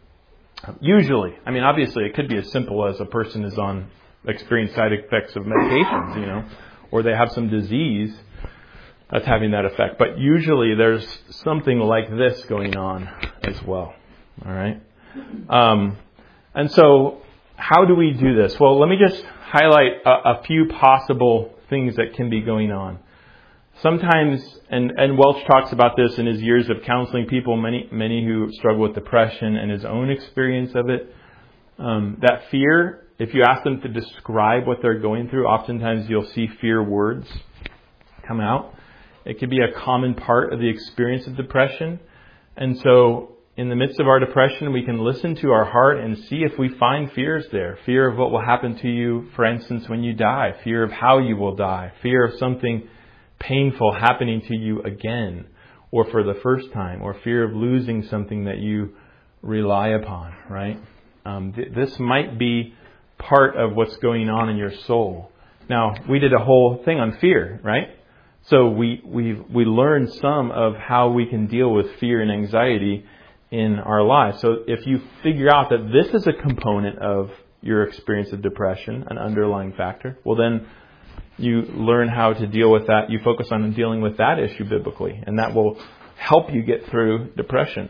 Usually, I mean, obviously, it could be as simple as a person is on experiencing side effects of medications, you know, or they have some disease that's having that effect. But usually, there's something like this going on as well. All right. Um, and so, how do we do this? Well, let me just highlight a, a few possible things that can be going on. Sometimes, and, and Welch talks about this in his years of counseling people, many many who struggle with depression and his own experience of it. Um, that fear, if you ask them to describe what they're going through, oftentimes you'll see fear words come out. It could be a common part of the experience of depression. And so in the midst of our depression, we can listen to our heart and see if we find fears there. Fear of what will happen to you, for instance, when you die. Fear of how you will die. Fear of something painful happening to you again or for the first time, or fear of losing something that you rely upon, right? Um, th- this might be part of what's going on in your soul. Now, we did a whole thing on fear, right? So we we we learned some of how we can deal with fear and anxiety in our lives. So if you figure out that this is a component of your experience of depression, an underlying factor, well then you learn how to deal with that. You focus on dealing with that issue biblically, and that will help you get through depression.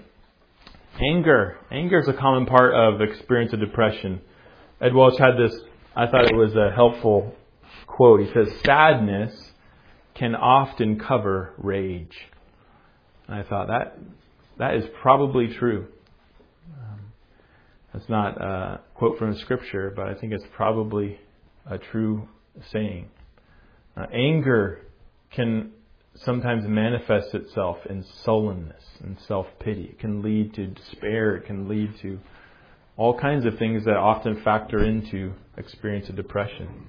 Anger. Anger is a common part of experience of depression. Ed Welch had this, I thought it was a helpful quote. He says, sadness can often cover rage. And I thought that that is probably true. Um, that's not a quote from Scripture, but I think it's probably a true saying. Uh, anger can sometimes manifests itself in sullenness and self-pity. It can lead to despair. It can lead to all kinds of things that often factor into experience of depression.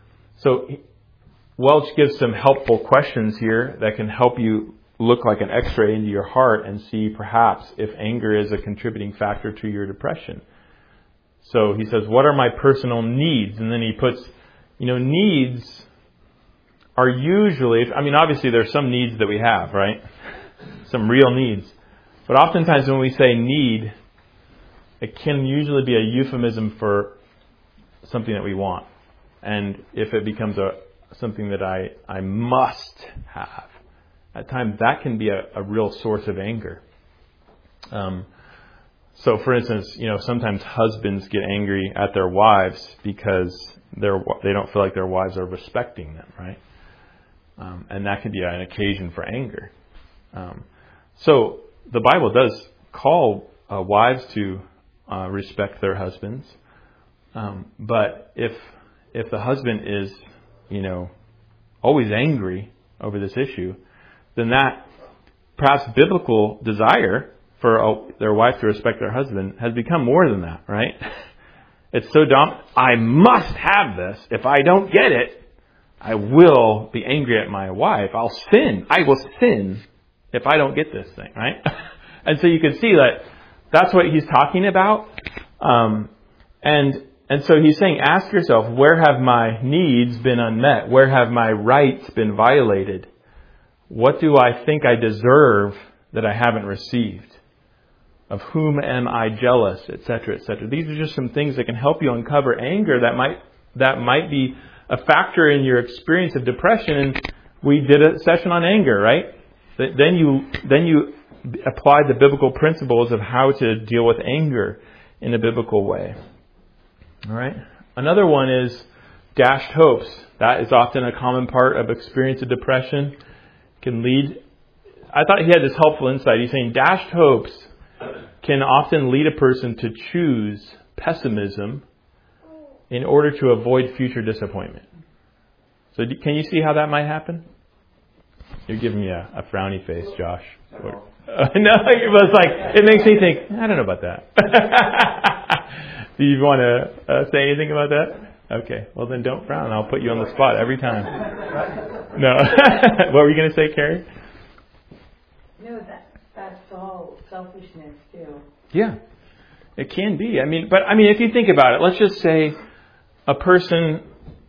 So Welch gives some helpful questions here that can help you look like an x-ray into your heart and see perhaps if anger is a contributing factor to your depression. So he says, what are my personal needs? And then he puts, you know, needs are usually, I mean, obviously there's some needs that we have, right? Some real needs. But oftentimes when we say need, it can usually be a euphemism for something that we want. And if it becomes a something that I, I must have, at times that can be a, a real source of anger. Um, so for instance, you know, sometimes husbands get angry at their wives because they're, they don't feel like their wives are respecting them, right? Um, and that can be an occasion for anger. Um, so the Bible does call uh, wives to uh, respect their husbands. Um, but if if the husband is, you know, always angry over this issue, then that perhaps biblical desire for uh, their wife to respect their husband has become more than that, right? It's so dumb. I must have this. If I don't get it, I will be angry at my wife. I'll sin. I will sin if I don't get this thing, right? And so you can see that that's what he's talking about. Um, and and so he's saying, ask yourself, where have my needs been unmet? Where have my rights been violated? What do I think I deserve that I haven't received? Of whom am I jealous, et cetera, et cetera. These are just some things that can help you uncover anger that might that might be a factor in your experience of depression. And we did a session on anger, right? Then you then you applied the biblical principles of how to deal with anger in a biblical way. All right. Another one is dashed hopes. That is often a common part of experience of depression. Can lead. I thought he had this helpful insight. He's saying dashed hopes can often lead a person to choose pessimism in order to avoid future disappointment. So can you see how that might happen? You're giving me a, a frowny face, Josh. Uh, no, it was like, it makes me think, I don't know about that. Do you want to uh, say anything about that? Okay, well then don't frown. I'll put you on the spot every time. No. What were you going to say, Carrie? No, that that's all selfishness too. Yeah, it can be. I mean, but I mean, if you think about it, let's just say a person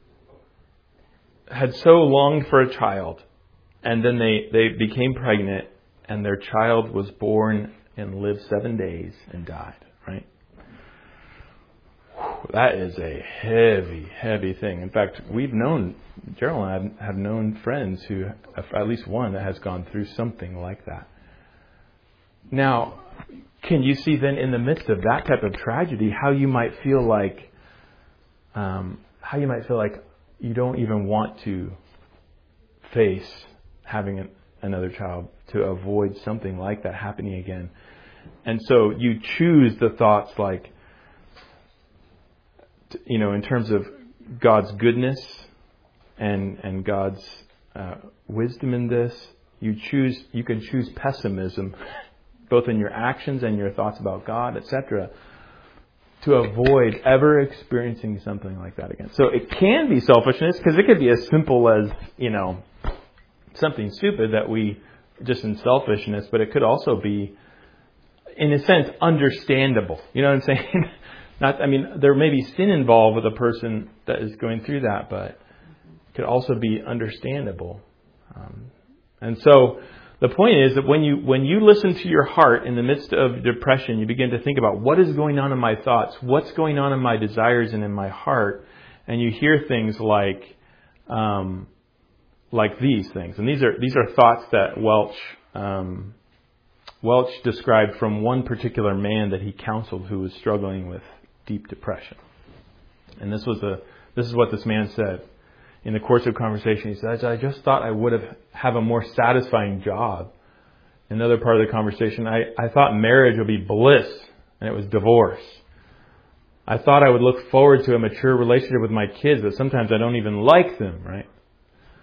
had so longed for a child, and then they, they became pregnant, and their child was born and lived seven days and died, right? That is a heavy, heavy thing. In fact, we've known, Gerald and I have known friends who, at least one, that has gone through something like that. Now, can you see then in the midst of that type of tragedy how you might feel like, um, how you might feel like you don't even want to face having an, another child to avoid something like that happening again. And so you choose the thoughts like, you know, in terms of God's goodness and and God's uh, wisdom in this, you choose. You can choose pessimism, both in your actions and your thoughts about God, et cetera, to avoid ever experiencing something like that again. So it can be selfishness because it could be as simple as, you know, something stupid that we just in selfishness, but it could also be, in a sense, understandable. You know what I'm saying? Not, I mean, there may be sin involved with a person that is going through that, but it could also be understandable. Um, and so the point is that when you when you listen to your heart in the midst of depression, you begin to think about what is going on in my thoughts, what's going on in my desires and in my heart, and you hear things like um, like these things. And these are these are thoughts that Welch um, Welch described from one particular man that he counseled who was struggling with deep depression. And this was a this is what this man said. In the course of conversation, he said, I just thought I would have, have a more satisfying job. Another part of the conversation, I, I thought marriage would be bliss, and it was divorce. I thought I would look forward to a mature relationship with my kids, but sometimes I don't even like them, right?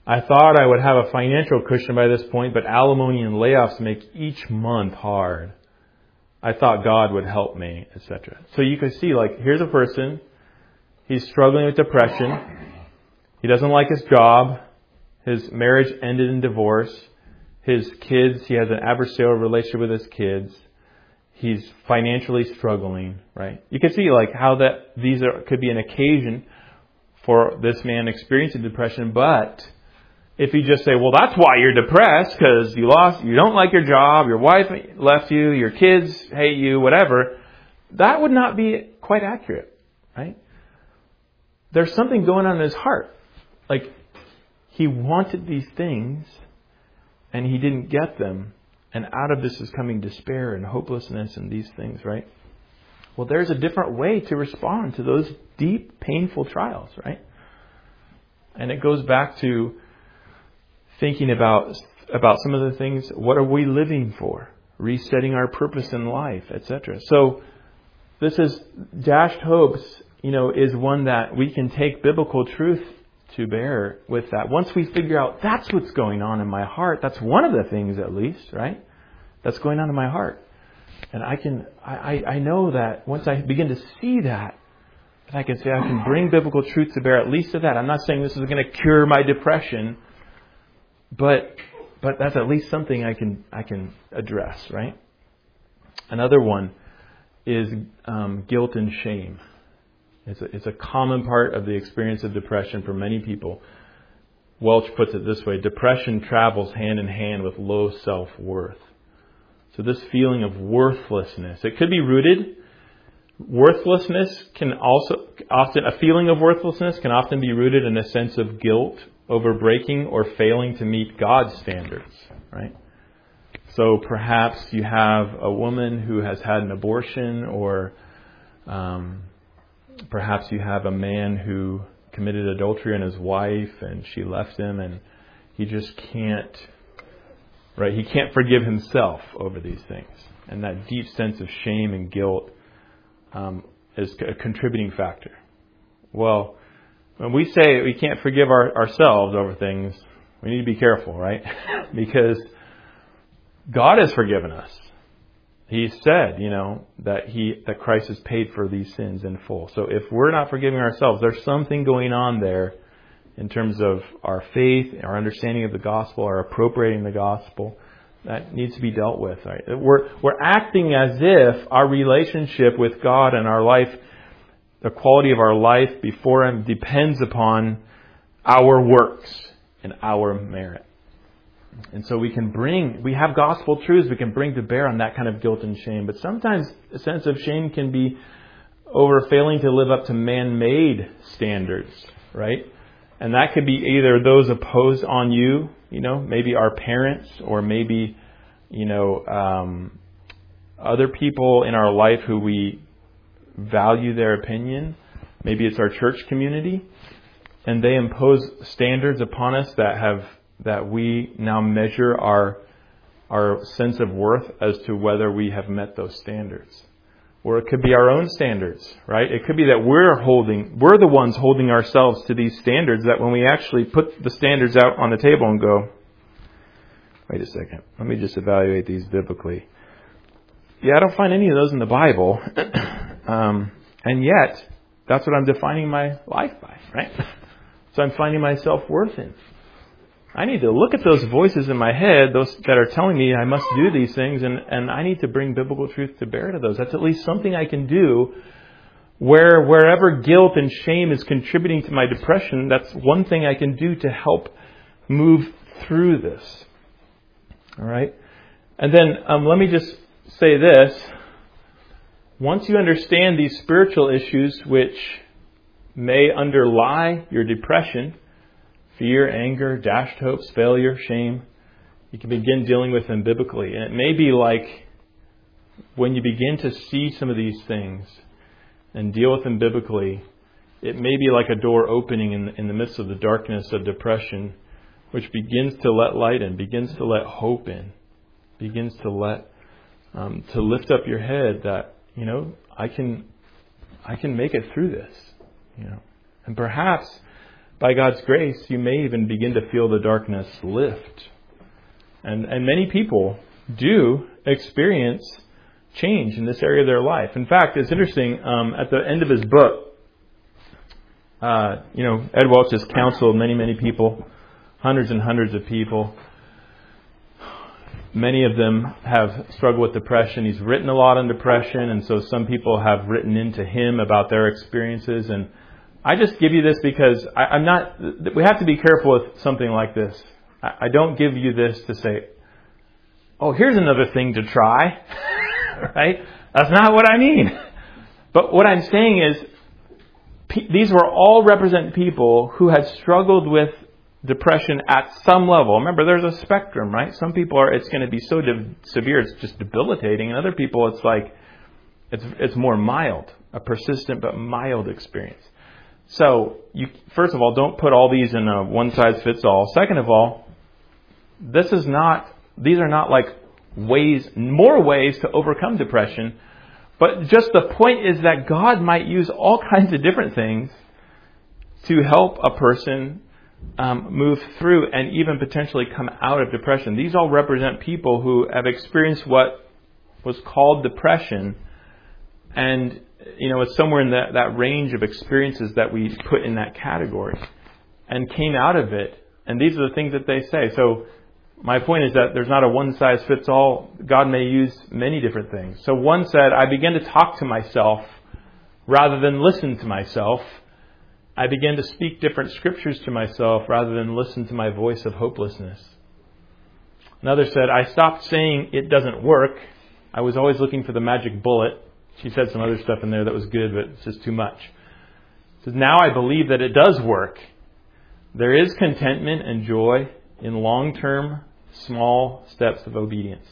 I thought I would have a financial cushion by this point, but alimony and layoffs make each month hard. I thought God would help me, et cetera. So you can see, like, here's a person. He's struggling with depression. He doesn't like his job. His marriage ended in divorce. His kids, he has an adversarial relationship with his kids. He's financially struggling, right? You can see, like, how that these are could be an occasion for this man experiencing depression. But if you just say, well, that's why you're depressed, because you lost, you don't like your job, your wife left you, your kids hate you, whatever, that would not be quite accurate, right? There's something going on in his heart. Like, he wanted these things and he didn't get them. And out of this is coming despair and hopelessness and these things, right? Well, there's a different way to respond to those deep, painful trials, right? And it goes back to thinking about about some of the things. What are we living for? Resetting our purpose in life, et cetera. So this is Dashed Hopes, you know, is one that we can take biblical truth to bear with that. Once we figure out that's what's going on in my heart, that's one of the things at least, right? That's going on in my heart. And I can, I, I know that once I begin to see that, I can say I can bring biblical truth to bear at least to that. I'm not saying this is going to cure my depression, but but that's at least something I can I can address, right? Another one is um, guilt and shame. It's a, it's a common part of the experience of depression for many people. Welch puts it this way: depression travels hand in hand with low self-worth. So this feeling of worthlessness, it could be rooted. Worthlessness can also often, a feeling of worthlessness can often be rooted in a sense of guilt over breaking or failing to meet God's standards, right? So perhaps you have a woman who has had an abortion, or um, perhaps you have a man who committed adultery on his wife and she left him, and he just can't, right? He can't forgive himself over these things. And that deep sense of shame and guilt um, is a contributing factor. Well, when we say we can't forgive our, ourselves over things, we need to be careful, right? Because God has forgiven us. He said, you know, that he that Christ has paid for these sins in full. So if we're not forgiving ourselves, there's something going on there in terms of our faith, our understanding of the gospel, our appropriating the gospel, that needs to be dealt with. Right? We're we're acting as if our relationship with God and our life, the quality of our life before Him, depends upon our works and our merit. And so we can bring, we have gospel truths we can bring to bear on that kind of guilt and shame. But sometimes a sense of shame can be over failing to live up to man-made standards, right? And that could be either those opposed on you, you know, maybe our parents, or maybe, you know, um, other people in our life who we value their opinion. Maybe it's our church community, and they impose standards upon us that have that we now measure our our sense of worth as to whether we have met those standards. Or it could be our own standards, right? It could be that we're holding, we're the ones holding ourselves to these standards, that when we actually put the standards out on the table and go, wait a second, let me just evaluate these biblically. Yeah, I don't find any of those in the Bible. um, and yet, that's what I'm defining my life by, right? So I'm finding my self-worth in. I need to look at those voices in my head, those that are telling me I must do these things, and, and I need to bring biblical truth to bear to those. That's at least something I can do where wherever guilt and shame is contributing to my depression, that's one thing I can do to help move through this. All right? And then um, let me just say this. Once you understand these spiritual issues which may underlie your depression, fear, anger, dashed hopes, failure, shame, you can begin dealing with them biblically. And it may be like when you begin to see some of these things and deal with them biblically, it may be like a door opening in the, in the midst of the darkness of depression, which begins to let light in, begins to let hope in, begins to let um, to lift up your head that, you know, I can I can make it through this, you know, and perhaps by God's grace, you may even begin to feel the darkness lift. And, and many people do experience change in this area of their life. In fact, it's interesting, um, at the end of his book, uh, you know, Ed Welch has counseled many, many people, hundreds and hundreds of people. Many of them have struggled with depression. He's written a lot on depression, and so some people have written into him about their experiences. And I just give you this because I, I'm not, we have to be careful with something like this. I, I don't give you this to say, oh, here's another thing to try, right? That's not what I mean. But what I'm saying is, p- these were all represent people who had struggled with depression at some level. Remember, there's a spectrum, right? Some people are, it's going to be so de- severe, it's just debilitating. And other people, it's like, it's it's more mild, a persistent but mild experience. So, you first of all, don't put all these in a one-size-fits-all. Second of all, this is not, these are not like ways, more ways to overcome depression. But just the point is that God might use all kinds of different things to help a person Um, move through and even potentially come out of depression. These all represent people who have experienced what was called depression, and you know it's somewhere in that, that range of experiences that we put in that category, and came out of it. And these are the things that they say. So my point is that there's not a one-size-fits-all. God may use many different things. So one said, I began to talk to myself rather than listen to myself. I began to speak different scriptures to myself rather than listen to my voice of hopelessness. Another said, I stopped saying it doesn't work. I was always looking for the magic bullet. She said some other stuff in there that was good, but it's just too much. She says, now I believe that it does work. There is contentment and joy in long-term, small steps of obedience.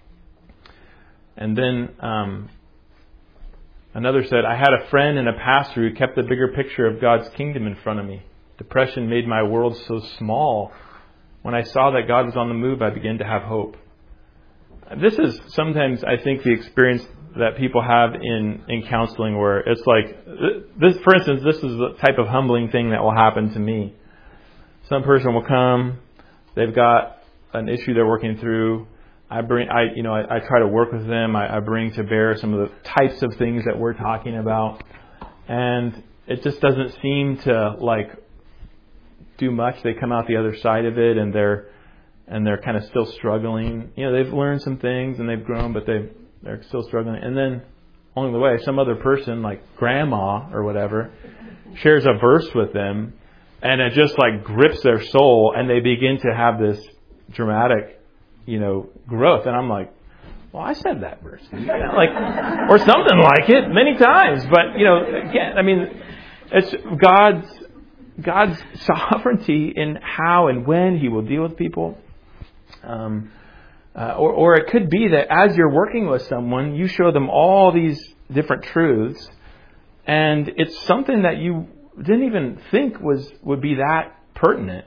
And then um, another said, I had a friend and a pastor who kept the bigger picture of God's kingdom in front of me. Depression made my world so small. When I saw that God was on the move, I began to have hope. This is sometimes, I think, the experience that people have in, in counseling where it's like, this, for instance, this is the type of humbling thing that will happen to me. Some person will come, they've got an issue they're working through. I bring, I, you know, I, I try to work with them. I, I bring to bear some of the types of things that we're talking about, and it just doesn't seem to like do much. They come out the other side of it, and they're and they're kind of still struggling. You know, they've learned some things and they've grown, but they they're still struggling. And then along the way, some other person, like grandma or whatever, shares a verse with them, and it just like grips their soul, and they begin to have this dramatic, you know, growth. And I'm like, well, I said that verse, like, or something like it many times. But, you know, again, I mean, it's God's, God's sovereignty in how and when He will deal with people. Um, uh, or, or it could be that as you're working with someone, you show them all these different truths, and it's something that you didn't even think was, would be that pertinent.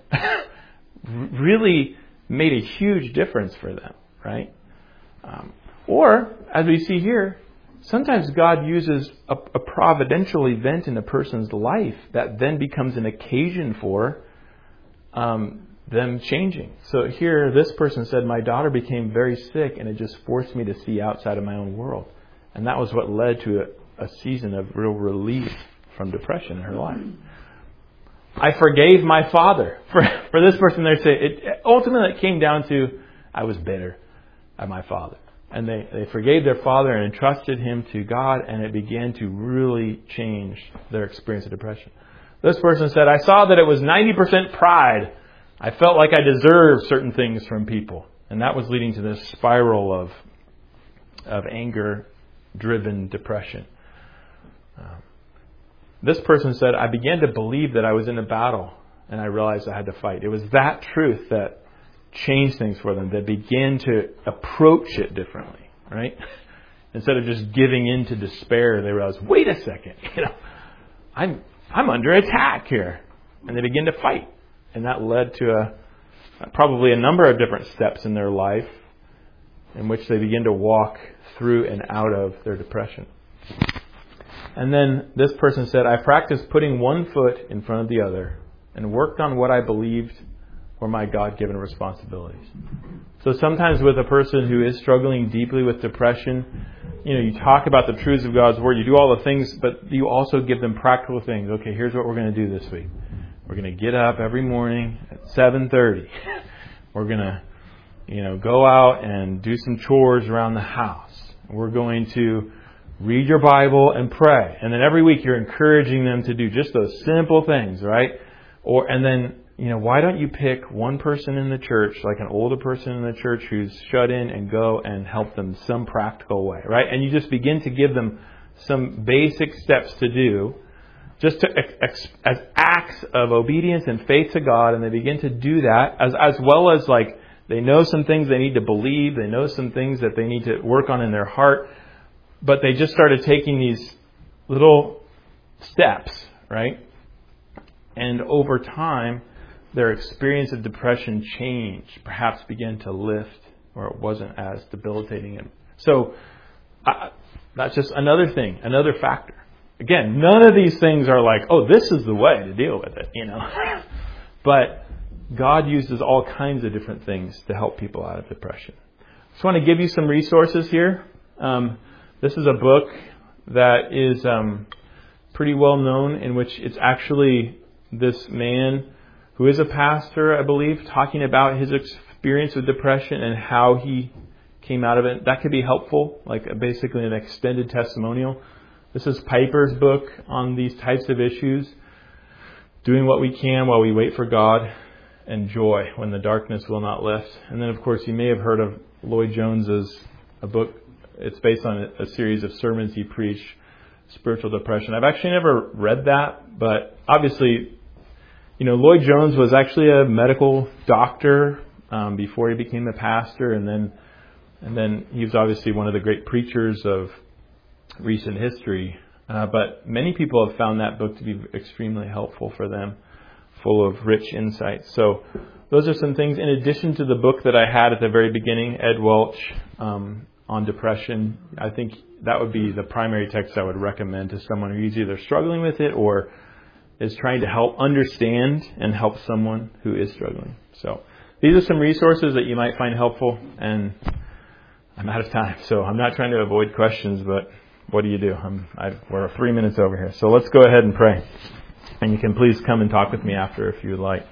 Really made a huge difference for them, right? Um, or, as we see here, sometimes God uses a, a providential event in a person's life that then becomes an occasion for um, them changing. So here, this person said, my daughter became very sick, and it just forced me to see outside of my own world. And that was what led to a, a season of real relief from depression in her life. I forgave my father. For for this person, they say it ultimately it came down to I was bitter at my father, and they, they forgave their father and entrusted him to God, and it began to really change their experience of depression. This person said, I saw that it was ninety percent pride. I felt like I deserved certain things from people, and that was leading to this spiral of of anger-driven depression. Um, This person said, I began to believe that I was in a battle, and I realized I had to fight. It was that truth that changed things for them. They began to approach it differently, right? Instead of just giving in to despair, they realized, wait a second, you know, I'm I'm under attack here. And they began to fight. And that led to a probably a number of different steps in their life in which they begin to walk through and out of their depression. And then this person said, I practiced putting one foot in front of the other and worked on what I believed were my God-given responsibilities. So sometimes with a person who is struggling deeply with depression, you know, you talk about the truths of God's Word, you do all the things, but you also give them practical things. Okay, here's what we're going to do this week. We're going to get up every morning at seven thirty. We're going to, you know, go out and do some chores around the house. We're going to read your Bible and pray. And then every week you're encouraging them to do just those simple things, right? Or and then, you know, why don't you pick one person in the church, like an older person in the church who's shut in, and go and help them some practical way, right? And you just begin to give them some basic steps to do, just to ex- as acts of obedience and faith to God, and they begin to do that as as well as like they know some things they need to believe, they know some things that they need to work on in their heart, but they just started taking these little steps, right? And over time, their experience of depression changed, perhaps began to lift, or it wasn't as debilitating. So uh, that's just another thing, another factor. Again, none of these things are like, oh, this is the way to deal with it, you know. But God uses all kinds of different things to help people out of depression. Just want to give you some resources here. Um, this is a book that is um, pretty well known, in which it's actually this man who is a pastor, I believe, talking about his experience with depression and how he came out of it. That could be helpful, like basically an extended testimonial. This is Piper's book on these types of issues. Doing what we can while we wait for God, and joy when the darkness will not lift. And then, of course, you may have heard of Lloyd Jones's a book. It's based on a, a series of sermons he preached, Spiritual Depression. I've actually never read that, but obviously, you know, Lloyd Jones was actually a medical doctor um, before he became a pastor, and then and then he was obviously one of the great preachers of recent history. Uh, but many people have found that book to be extremely helpful for them, full of rich insights. So those are some things in addition to the book that I had at the very beginning, Ed Welch, um, on depression. I think that would be the primary text I would recommend to someone who's either struggling with it or is trying to help understand and help someone who is struggling. So these are some resources that you might find helpful, and I'm out of time, so I'm not trying to avoid questions, but what do you do? I'm, I, we're three minutes over here. So let's go ahead and pray. And you can please come and talk with me after if you would like.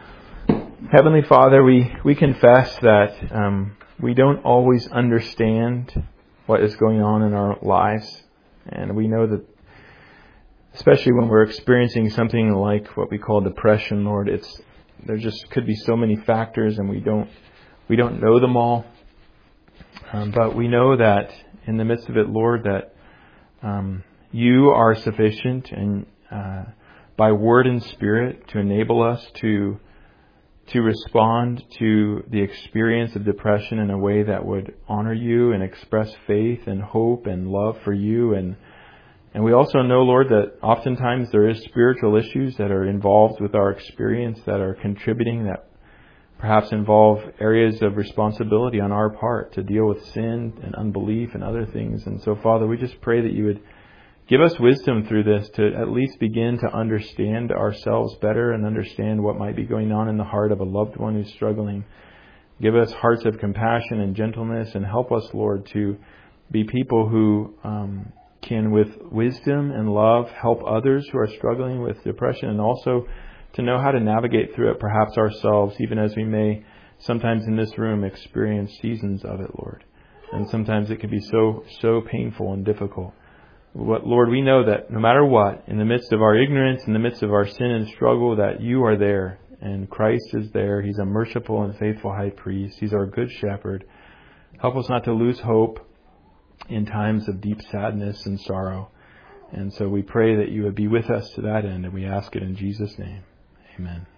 Heavenly Father, we, we confess that um, we don't always understand what is going on in our lives. And we know that, especially when we're experiencing something like what we call depression, Lord, it's there just could be so many factors, and we don't we don't know them all. Um, but we know that in the midst of it, Lord, that um, you are sufficient, and uh, by word and spirit to enable us to to respond to the experience of depression in a way that would honor you and express faith and hope and love for you. And and we also know, Lord, that oftentimes there is spiritual issues that are involved with our experience that are contributing, that perhaps involve areas of responsibility on our part to deal with sin and unbelief and other things. And so, Father, we just pray that you would give us wisdom through this to at least begin to understand ourselves better and understand what might be going on in the heart of a loved one who's struggling. Give us hearts of compassion and gentleness, and help us, Lord, to be people who um, can, with wisdom and love, help others who are struggling with depression, and also to know how to navigate through it, perhaps ourselves, even as we may sometimes in this room experience seasons of it, Lord. And sometimes it can be so, so painful and difficult. But Lord, we know that no matter what, in the midst of our ignorance, in the midst of our sin and struggle, that you are there, and Christ is there. He's a merciful and faithful high priest. He's our good shepherd. Help us not to lose hope in times of deep sadness and sorrow. And so we pray that you would be with us to that end, and we ask it in Jesus' name. Amen.